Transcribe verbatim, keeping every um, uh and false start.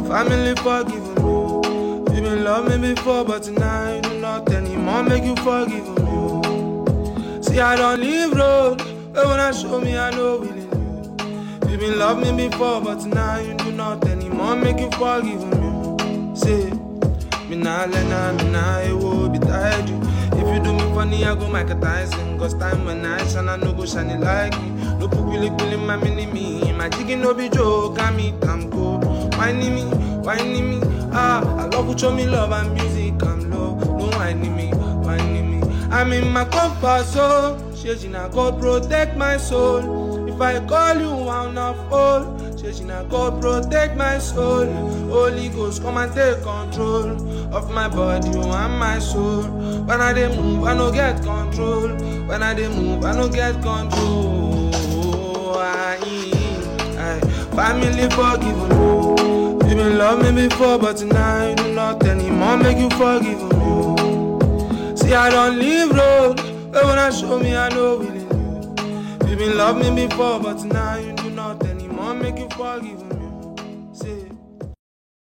family forgive me. You been love me before, but now you do not anymore. Make you forgive me. See, I don't leave road, but when I show me, I know willing you. You been love me before, but now you do not anymore. Make you forgive me. See, me nah let nah, me nah, I will be tired you. If you do me funny, I go Michael Tyson. Cause time when I shine, I no go shine it like me. No pupil pulling my mini me. My jiggy no be joke, I meet I'm cool. Whining me, whining me. Ah, I love you, show me love and music, I'm low. No whining me, whining me. I'm in my comfort zone. Shejina God protect my soul. If I call you, I'll not fall. Shejina God protect my soul. Holy Ghost, come and take control of my body and my soul. When I dey move, I no get control. When I dey move, I no get control. I, I, family forgive me. You been love me before, but now you do not anymore. Make you forgive me. See, I don't leave road, but when I show me, I know willing you. You been love me before, but now you do not anymore. Make you forgive me. See.